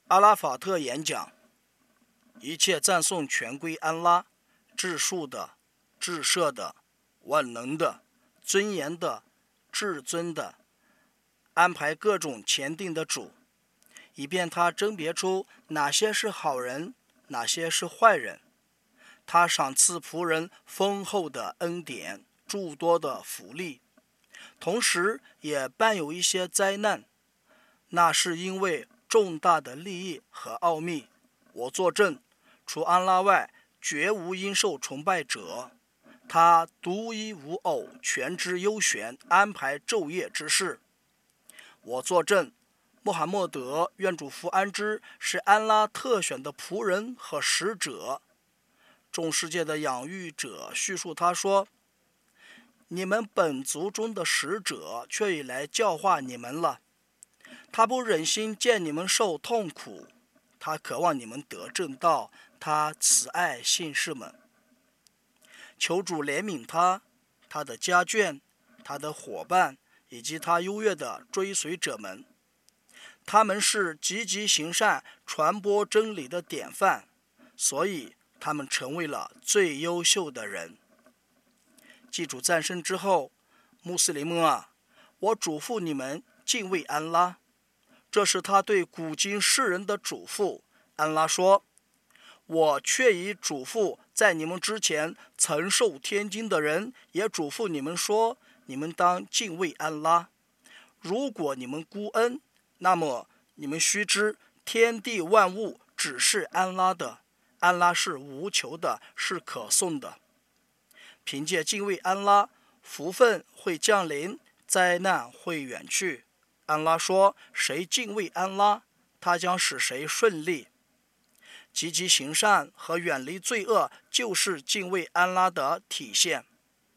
阿拉法特演讲，一切赞颂全归安拉，至数的、至赦的、万能的、尊严的、至尊的，安排各种前定的主，以便他甄别出哪些是好人，哪些是坏人。他赏赐仆人丰厚的恩典，诸多的福利，同时也伴有一些灾难，那是因为重大的利益和奥秘。我作证，除安拉外，绝无应受崇拜者。他独一无偶，全知幽玄，安排昼夜之事。我作证，穆罕默德愿主福安之是安拉特选的仆人和使者。众世界的养育者叙述他说：你们本族中的使者却已来教化你们了。他不忍心见你们受痛苦，他渴望你们得正道，他慈爱信士们。求主怜悯他，他的家眷，他的伙伴以及他优越的追随者们。他们是积极行善、传播真理的典范，所以他们成为了最优秀的人。记主赞声之后，穆斯林们啊，我嘱咐你们敬畏安拉，这是他对古今世人的嘱咐。安拉说：我却已嘱咐在你们之前曾受天经的人，也嘱咐你们说，你们当敬畏安拉。如果你们孤恩，那么你们须知天地万物只是安拉的，安拉是无求的，是可颂的。凭借敬畏安拉，福分会降临，灾难会远去。安拉说，谁敬畏安拉，他将使谁顺利。积极行善和远离罪恶就是敬畏安拉的体现。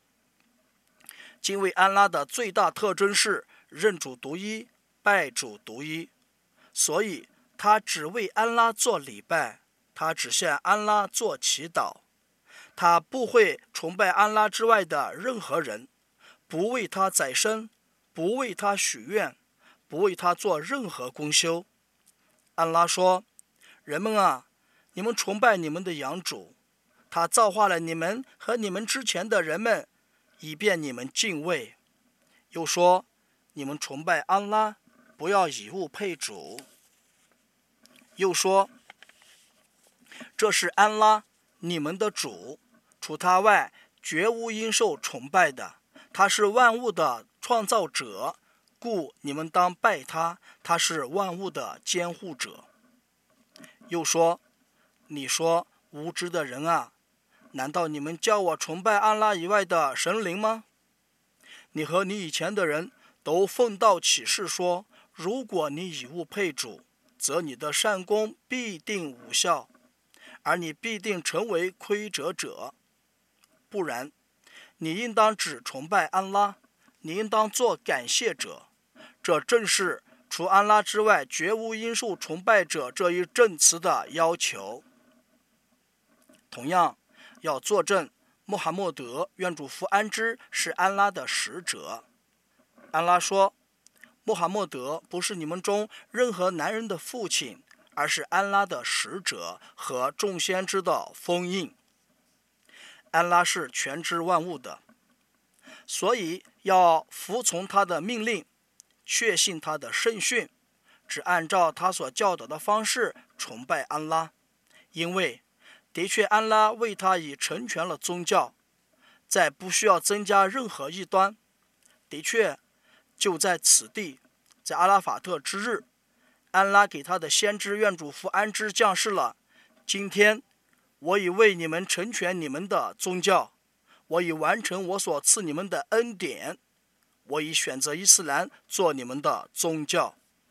敬畏安拉的最大特征是认主独一，拜主独一，所以他只为安拉做礼拜，他只向安拉做祈祷，他不会崇拜安拉之外的任何人，不为他宰牲，不为他许愿，不为他做任何功修。安拉说：人们啊，你们崇拜你们的养主，他造化了你们和你们之前的人们，以便你们敬畏。又说：你们崇拜安拉，不要以物配主。又说：这是安拉，你们的主，除他外，绝无应受崇拜的。他是万物的创造者，故你们当拜他，他是万物的监护者。又说：你说无知的人啊，难道你们叫我崇拜安拉以外的神灵吗？你和你以前的人都奉道起誓说，如果你以物配主，则你的善功必定无效，而你必定成为亏折者。不然，你应当只崇拜安拉，你应当做感谢者。这正是除安拉之外绝无应受崇拜者这一证词的要求。同样，要作证穆罕默德愿主福安之是安拉的使者。安拉说：穆罕默德不是你们中任何男人的父亲，而是安拉的使者和众先知的封印。安拉是全知万物的，所以要服从他的命令，确信他的圣训，只按照他所教导的方式崇拜安拉。因为的确安拉为他已成全了宗教，再不需要增加任何异端。的确，就在此地，在阿拉法特之日，安拉给他的先知愿主福安之降示了：今天我已为你们成全你们的宗教，我已完成我所赐你们的恩典，我已选择伊斯兰做你们的宗教。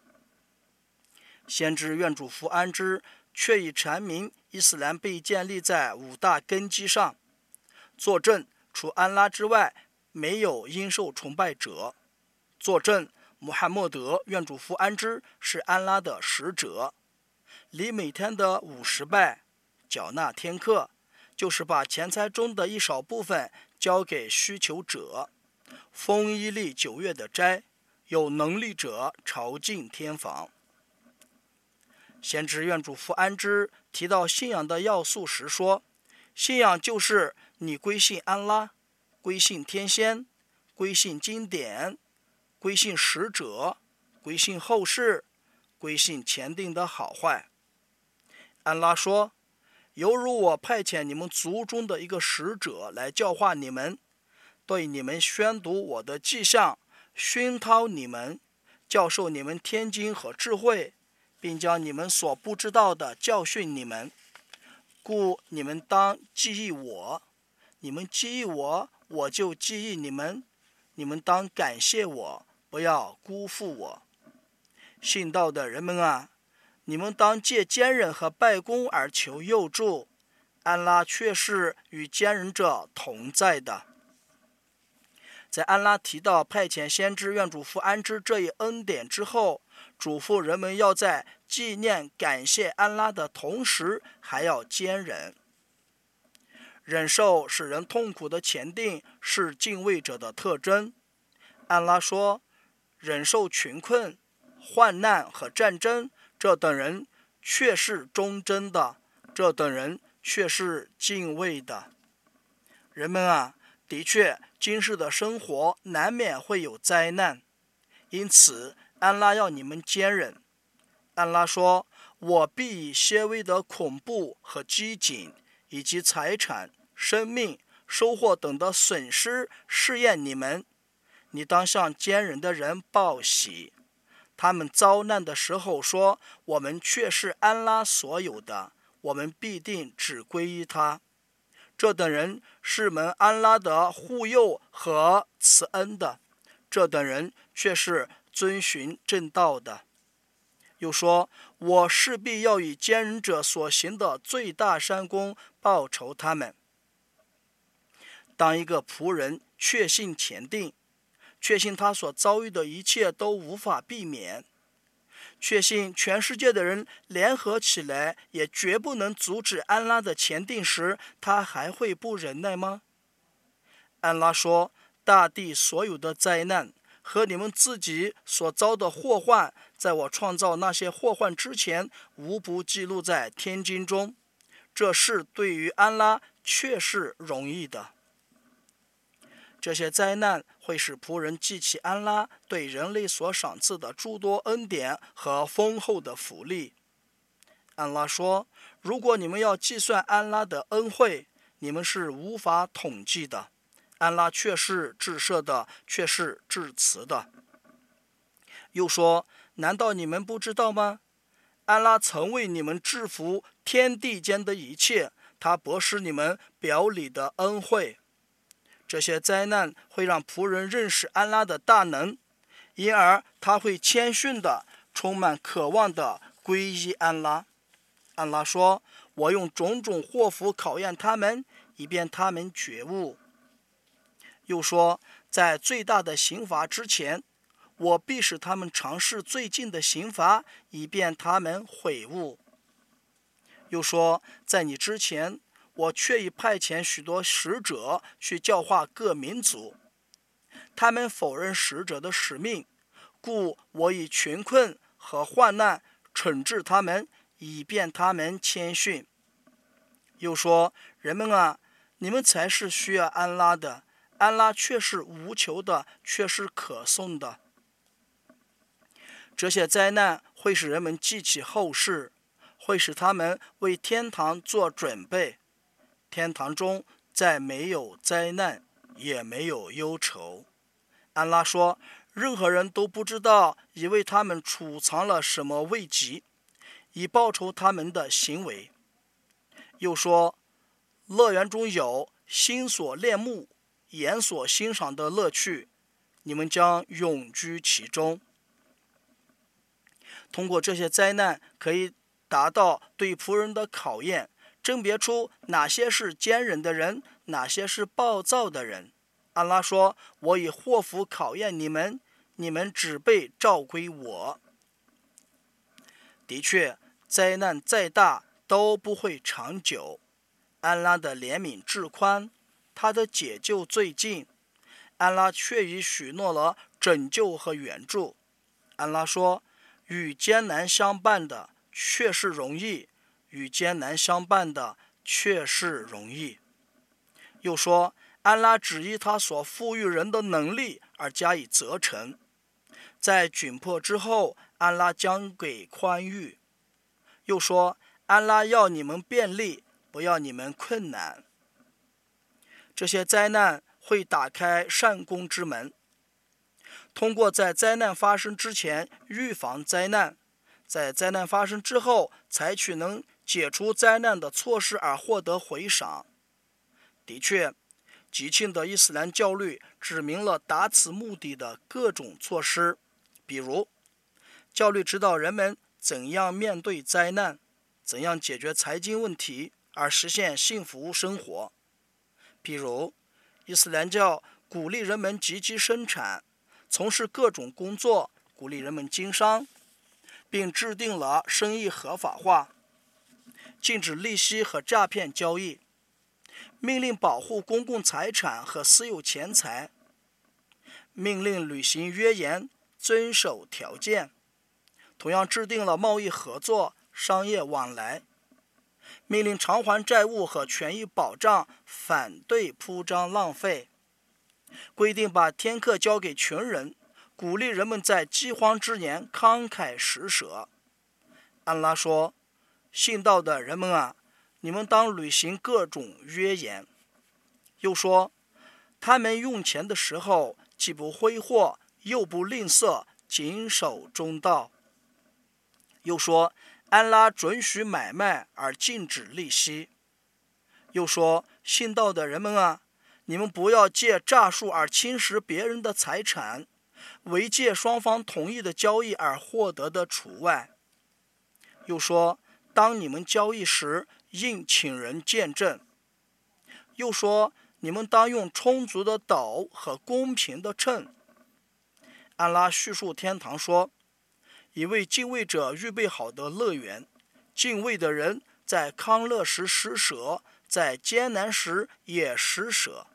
先知愿主福安之却已阐明伊斯兰被建立在5大根基上，作证除安拉之外没有应受崇拜者，作证穆罕默德愿主福安之是安拉的使者，离每天的50拜，缴纳天课，就是把钱财中的一少部分交给需求者，封一历9月的斋，有能力者朝觐天房。 先知愿主福安之提到信仰的要素时说，信仰就是你归信安拉，归信天仙，归信经典，归信使者，归信后世，归信前定的好坏。安拉说，犹如我派遣你们族中的一个使者来教化你们，对你们宣读我的迹象，熏陶你们，教授你们天经和智慧，并将你们所不知道的教训你们，故你们当记忆我，你们记忆我，我就记忆你们，你们当感谢我，不要辜负我。信道的人们啊，你们当借奸人和拜功而求佑助，安拉却是与奸人者同在的。在安拉提到派遣先知愿主福安之这一恩典之后，嘱咐人们要在纪念感谢安拉的同时还要坚忍。忍受使人痛苦的前定是敬畏者的特征。安拉说，忍受穷困、患难和战争，这等人却是忠贞的，这等人却是敬畏的。人们啊，的确今世的生活难免会有灾难，因此安拉要你们坚忍。安拉说，我必以些微的恐怖和饥馑，以及财产、生命、收获等的损失试验你们。你当向坚忍的人报喜，他们遭难的时候说，我们却是安拉所有的，我们必定只归依他。这等人是蒙安拉的护佑和慈恩的，这等人却是遵循正道的。又说，我势必要以奸人者所行的最大善功报酬他们。当一个仆人确信前定，确信他所遭遇的一切都无法避免，确信全世界的人联合起来也绝不能阻止安拉的前定时，他还会不忍耐吗？安拉说，大地所有的灾难和你们自己所遭的祸患，在我创造那些祸患之前，无不记录在天经中。这事对于安拉确是容易的。这些灾难会使仆人记起安拉对人类所赏赐的诸多恩典和丰厚的福利。安拉说，如果你们要计算安拉的恩惠，你们是无法统计的。安拉却是至赦的，却是至慈的。又说，难道你们不知道吗？安拉曾为你们制服天地间的一切，他博施你们表里的恩惠。这些灾难会让仆人认识安拉的大能，因而他会谦逊的、充满渴望的皈依安拉。安拉说，我用种种祸福考验他们，以便他们觉悟。又说，在最大的刑罚之前，我必使他们尝试最近的刑罚，以便他们悔悟。又说，在你之前，我却已派遣许多使者去教化各民族，他们否认使者的使命，故我以穷困和患难惩治他们，以便他们谦逊。又说，人们啊，你们才是需要安拉的，安拉却是无求的，却是可颂的。这些灾难会使人们记起后世，会使他们为天堂做准备。天堂中再没有灾难，也没有忧愁。安拉说，任何人都不知道已为他们储藏了什么慰藉，以报酬他们的行为。又说，乐园中有心所恋慕、眼所欣赏的乐趣，你们将永居其中。通过这些灾难，可以达到对仆人的考验，甄别出哪些是坚忍的人，哪些是暴躁的人。安拉说，我以祸福考验你们，你们只被召归我。的确，灾难再大都不会长久。安拉的怜悯至宽，他的解救最近。安拉却已许诺了拯救和援助。安拉说，与艰难相伴的却是容易，与艰难相伴的却是容易。又说，安拉只依他所赋予人的能力而加以责成，在窘迫之后，安拉将给宽裕。又说，安拉要你们便利，不要你们困难。这些灾难会打开善功之门，通过在灾难发生之前预防灾难，在灾难发生之后采取能解除灾难的措施而获得回赏。的确，吉庆的伊斯兰教律指明了达此目的的各种措施，比如教律指导人们怎样面对灾难，怎样解决财经问题而实现幸福生活。比如伊斯兰教鼓励人们积极生产，从事各种工作，鼓励人们经商，并制定了生意合法化，禁止利息和诈骗交易，命令保护公共财产和私有钱财，命令履行约言，遵守条件，同样制定了贸易合作、商业往来，命令偿还债务和权益保障，反对铺张浪费，规定把天课交给穷人，鼓励人们在饥荒之年慷慨施舍。安拉说，信道的人们啊，你们当履行各种约言。又说，他们用钱的时候既不挥霍，又不吝啬，谨守中道。又说，安拉准许买卖而禁止利息。又说，信道的人们啊，你们不要借诈术而侵蚀别人的财产，唯借双方同意的交易而获得的除外。又说，当你们交易时，应请人见证。又说，你们当用充足的斗和公平的秤。安拉叙述天堂说，已为敬畏者预备好的乐园，敬畏的人在康乐时施舍，在艰难时也施舍。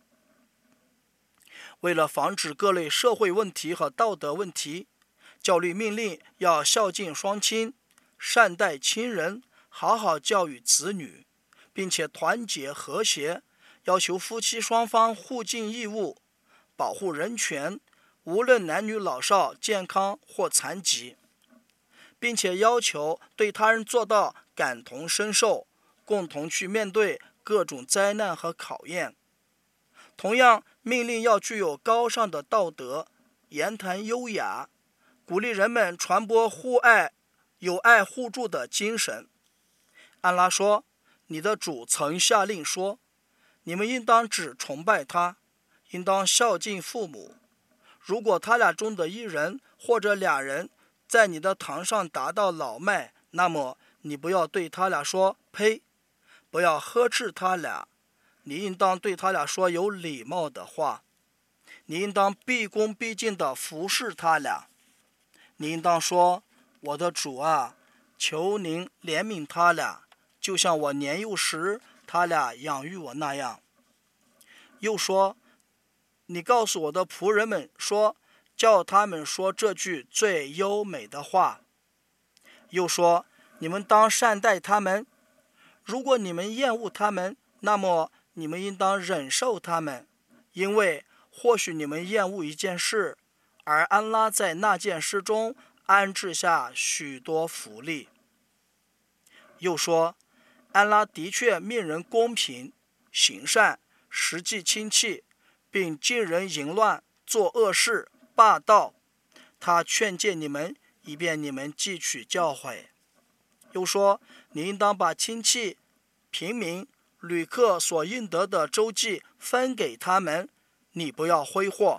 为了防止各类社会问题和道德问题，教律命令要孝敬双亲，善待亲人，好好教育子女，并且团结和谐，要求夫妻双方互尽义务，保护人权，无论男女老少，健康或残疾，并且要求对他人做到感同身受，共同去面对各种灾难和考验。同样命令要具有高尚的道德，言谈优雅，鼓励人们传播友爱互助的精神。安拉说，你的主曾下令说，你们应当只崇拜他，应当孝敬父母。如果他俩中的一人或者俩人在你的堂上达到老迈，那么你不要对他俩说呸，不要呵斥他俩，你应当对他俩说有礼貌的话，你应当毕恭毕敬地服侍他俩，你应当说，我的主啊，求您怜悯他俩，就像我年幼时他俩养育我那样。又说，你告诉我的仆人们说，叫他们说这句最优美的话。又说，你们当善待他们，如果你们厌恶他们，那么你们应当忍受他们，因为或许你们厌恶一件事，而安拉在那件事中安置下许多福利。又说，安拉的确命人公平、行善、实际亲戚，并禁人淫乱、做恶事、霸道。他劝诫你们，以便你们汲取教诲。又说，你应当把亲戚、平民、旅客所应得的周济分给他们，你不要挥霍。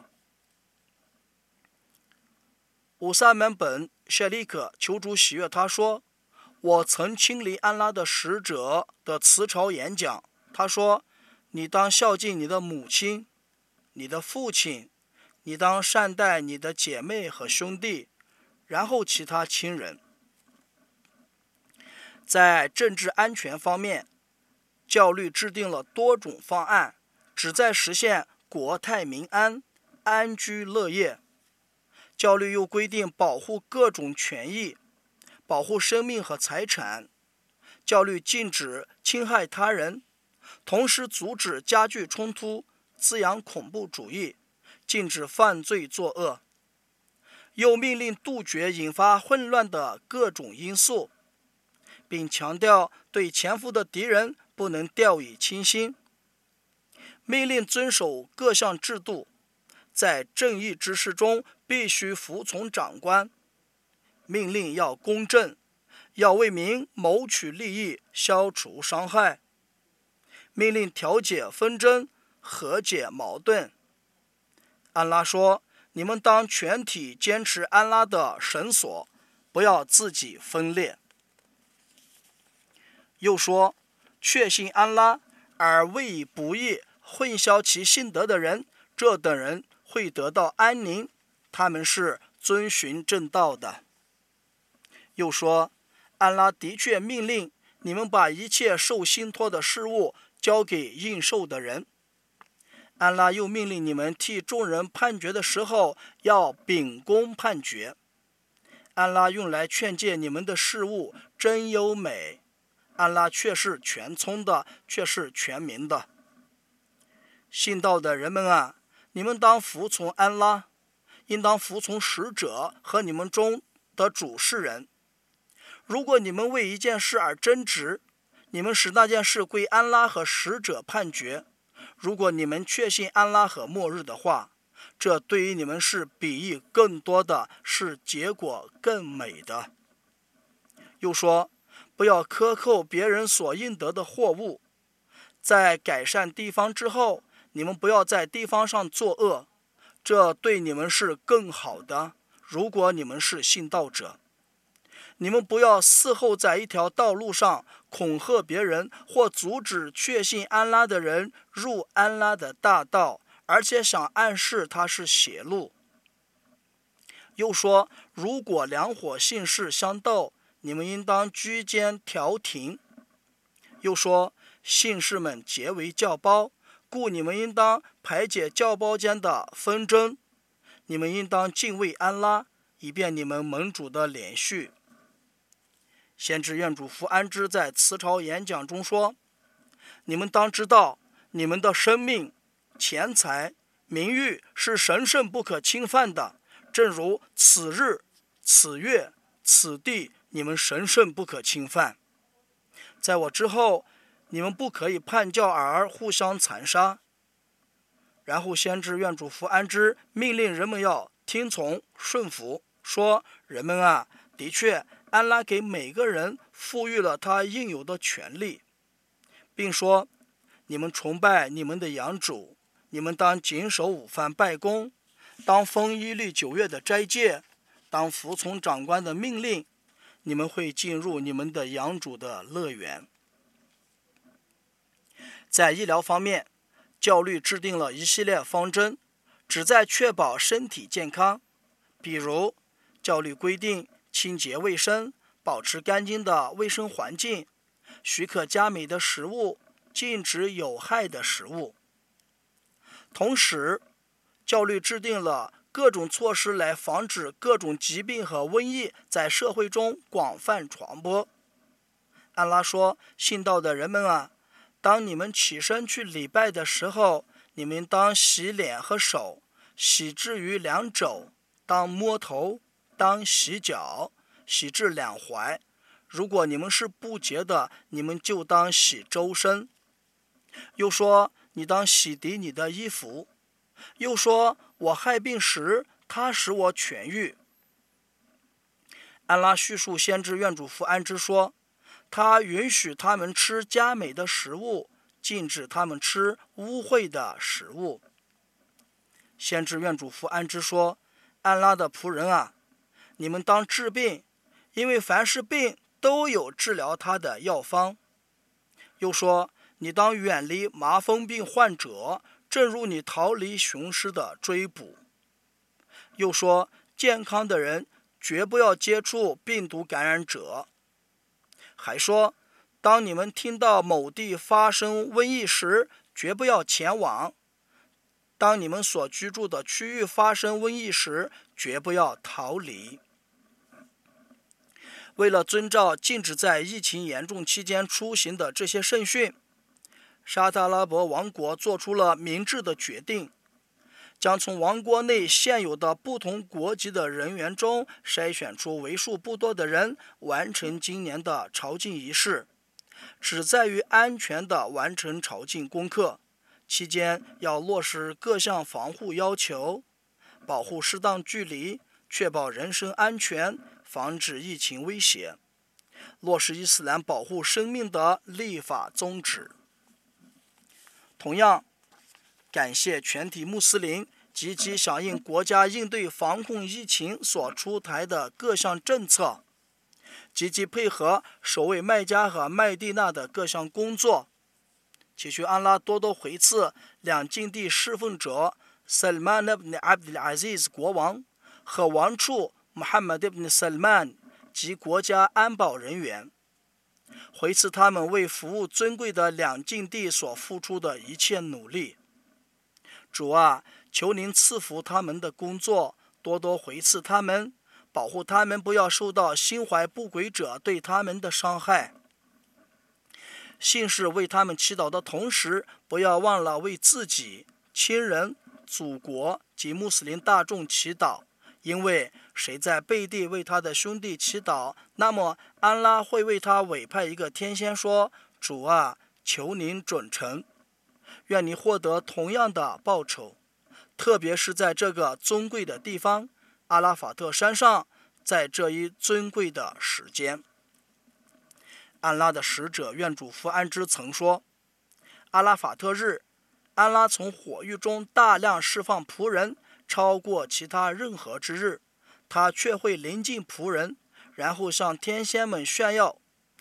乌萨门本谢利克求主喜悦他说，我曾亲临安拉的使者的辞朝演讲，他说，你当孝敬你的母亲，你的父亲，你当善待你的姐妹和兄弟，然后其他亲人。在政治安全方面，教律制定了多种方案，旨在实现国泰民安、安居乐业。教律又规定保护各种权益， 保护生命和财产，教律禁止侵害他人，同时阻止加剧冲突，滋养恐怖主义，禁止犯罪作恶，又命令杜绝引发混乱的各种因素，并强调对潜伏的敌人不能掉以轻心，命令遵守各项制度，在正义之事中必须服从长官，命令要公正，要为民谋取利益，消除伤害，命令调解纷争，和解矛盾。安拉说，你们当全体坚持安拉的绳索，不要自己分裂。又说，确信安拉而为以不义混淆其信德的人，这等人会得到安宁，他们是遵循正道的。又说，安拉的确命令你们把一切受信托的事物交给应受的人。安拉又命令你们替众人判决的时候要秉公判决。安拉用来劝诫你们的事物真优美，安拉却是全聪的，却是全明的。信道的人们啊，你们当服从安拉，应当服从使者和你们中的主事人。如果你们为一件事而争执，你们使那件事归安拉和使者判决。如果你们确信安拉和末日的话，这对于你们是裨益更多的，是结果更美的。又说，不要克扣别人所应得的货物，在改善地方之后，你们不要在地方上作恶，这对你们是更好的，如果你们是信道者。你们不要伺候在一条道路上恐吓别人，或阻止确信安拉的人入安拉的大道，而且想暗示他是邪路。又说，如果两伙信士相斗，你们应当居间调停。又说，信士们结为教胞，故你们应当排解教胞间的纷争。你们应当敬畏安拉，以便你们盟主的连续。先知愿主福安之在辞朝演讲中说，你们当知道，你们的生命、钱财、名誉是神圣不可侵犯的，正如此日、此月、此地你们神圣不可侵犯。在我之后，你们不可以叛教而互相残杀。然后先知愿主福安之命令人们要听从顺服，说，人们啊，的确安拉给每个人赋予了他应有的权利，并说，你们崇拜你们的养主，你们当谨守午饭拜功，当封1律9月的斋戒，当服从长官的命令，你们会进入你们的养主的乐园。在医疗方面，教律制定了一系列方针，旨在确保身体健康。比如，教律规定清洁卫生，保持干净的卫生环境，许可佳美的食物，禁止有害的食物。同时，教律制定了各种措施来防止各种疾病和瘟疫在社会中广泛传播。安拉说，信道的人们啊，当你们起身去礼拜的时候，你们当洗脸和手，洗至于两肘，当摸头，当洗脚，洗至两踝。如果你们是不洁的，你们就当洗周身。又说，你当洗涤你的衣服。又说，我害病时，他使我痊愈。安拉叙述先知愿主福安之说，他允许他们吃佳美的食物，禁止他们吃污秽的食物。先知愿主福安之说，安拉的仆人啊，你们当治病，因为凡是病都有治疗它的药方。又说，你当远离麻风病患者，正如你逃离雄狮的追捕。又说，健康的人绝不要接触病毒感染者。还说，当你们听到某地发生瘟疫时，绝不要前往；当你们所居住的区域发生瘟疫时，绝不要逃离。 为了遵照禁止在疫情严重期间出行的这些圣训，沙特阿拉伯王国做出了明智的决定，将从王国内现有的不同国籍的人员中筛选出为数不多的人，完成今年的朝觐仪式，旨在于安全地完成朝觐功课。期间要落实各项防护要求，保护适当距离，确保人身安全，防止疫情威胁，落实伊斯兰保护生命的立法宗旨。同样，感谢全体穆斯林积极响应国家应对防控疫情所出台的各项政策，积极配合守卫麦加和麦地那的各项工作，祈求安拉多多回赐两境地侍奉者 Salman ibn Abdul Aziz 国王和王储 Muhammad ibn Salman 及国家安保人员，回赐他们为服务尊贵的两境地所付出的一切努力。主啊，求您赐福他们的工作，多多回赐他们，保护他们不要受到心怀不轨者对他们的伤害。信士为他们祈祷的同时，不要忘了为自己、亲人、祖国及穆斯林大众祈祷，因为谁在背地为他的兄弟祈祷，那么安拉会为他委派一个天仙说：主啊，求您准成，愿你获得同样的报酬。特别是在这个尊贵的地方阿拉法特山上，在这一尊贵的时间。安拉的使者愿主福安之曾说，阿拉法特日，安拉从火狱中大量释放仆人，超过其他任何之日，他却会临近仆人，然后向天仙炫耀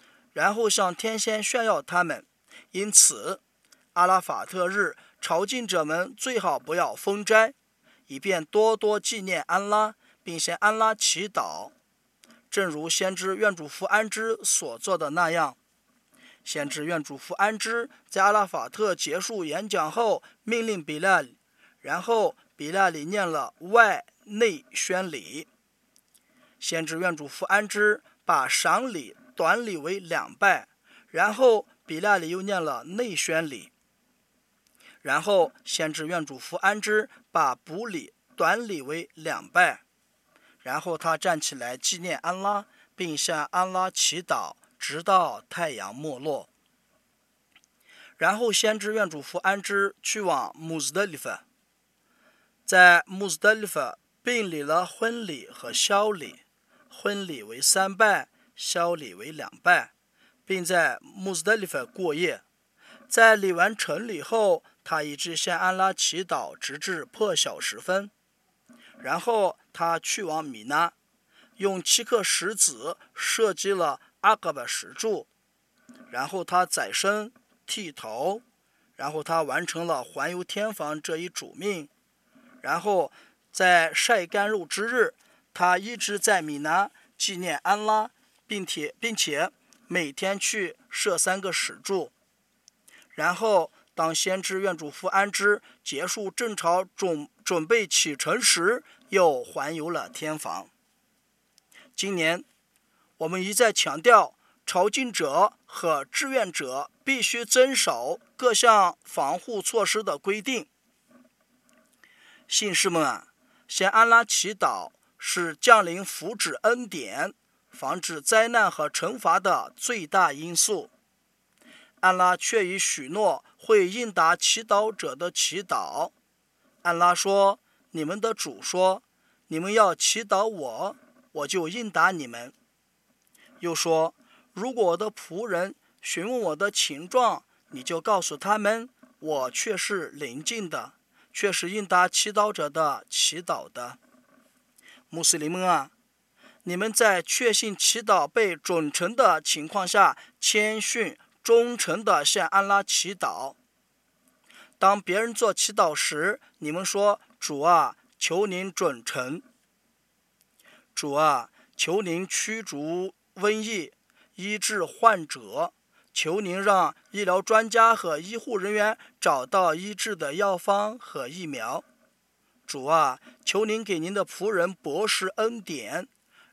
他们。因此阿拉法特日朝觐者们最好不要封斋，以便多多纪念安拉，并向安拉祈祷，正如先知愿主福安之所做的那样。先知愿主福安之在阿拉法特结束演讲后，命令比拉里，然后比拉里念了外内宣礼。先知愿主福安之把赏礼短礼为2拜，然后比拉里又念了内宣礼，然后先知愿主福安之把补礼短礼为2拜，然后他站起来纪念安拉，并向安拉祈祷，直到太阳没落。然后先知愿主福安之去往穆斯德里法，在穆斯德里法并礼了婚礼和宵礼，婚礼为3拜，宵礼为2拜，并在穆斯德里法过夜。在礼完成礼后，他一直向安拉祈祷，直至破晓时分。然后他去往米纳，用7颗石子设计了阿格巴石柱，然后他宰牲剃头，然后他完成了环游天房这一主命。然后在晒干肉之日，他一直在米纳纪念安拉，并且每天去设3个石柱。然后当先知愿主福安之结束正朝准备启程时，又环游了天房。今年我们一再强调，朝觐者和志愿者必须遵守各项防护措施的规定。信士们啊，向安拉祈祷是降临福祉恩典，防止灾难和惩罚的最大因素。安拉却已许诺会应答祈祷者的祈祷。安拉说，你们的主说，你们要祈祷我，我就应答你们。又说，如果我的仆人询问我的情状，你就告诉他们，我却是临近的，却是应答祈祷者的祈祷的。穆斯林们啊，你们在确信祈祷被准成的情况下，谦逊忠诚地向安拉祈祷。当别人做祈祷时，你们说，主啊，求您准成。主啊，求您驱逐瘟疫，医治患者，求您让医疗专家和医护人员找到医治的药方和疫苗。主啊，求您给您的仆人博施恩典，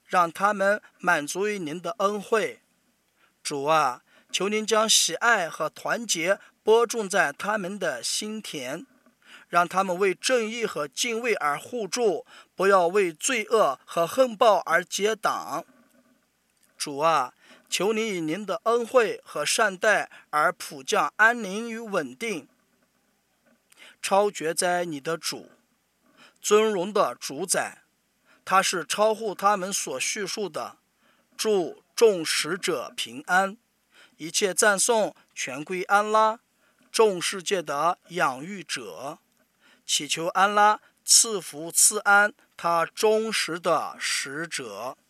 让他们满足于您的恩惠。主啊，求您将喜爱和团结播种在他们的心田，让他们为正义和敬畏而互助，不要为罪恶和横暴而结党。主啊，求你以您的恩惠和善待而普降安宁与稳定。超绝在你的主，尊荣的主宰，他是超乎他们所叙述的。祝众使者平安，一切赞颂全归安拉，众世界的养育者。祈求安拉赐福赐安他忠实的使者。